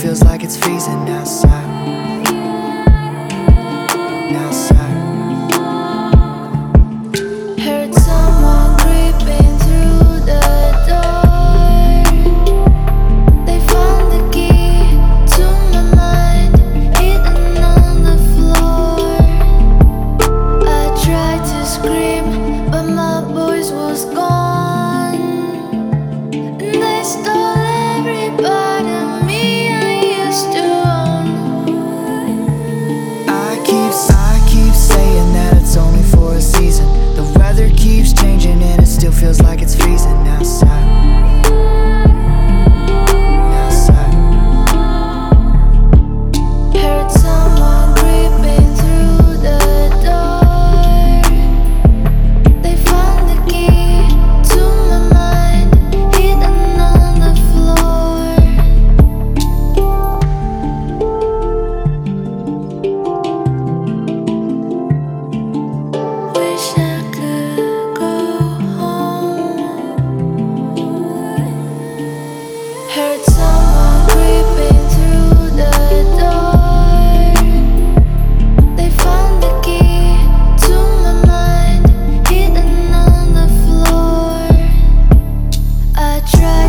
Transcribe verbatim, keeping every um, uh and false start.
feels like it's freezing outside. Outside. Heard someone creeping through the door. They found the key to my mind, hidden on the floor. I tried to scream, but my voice was gone. And they stole every part of me I used to own. I keep, I keep saying that it's only for a season. The weather keeps changing and it still feels like it's freezing outside. Outside. Heard someone creeping through the door. They found the key to my mind, hidden on the floor. Wish I could go home. Heard someone creeping through the door. They found the key to my mind, hidden on the floor. I tried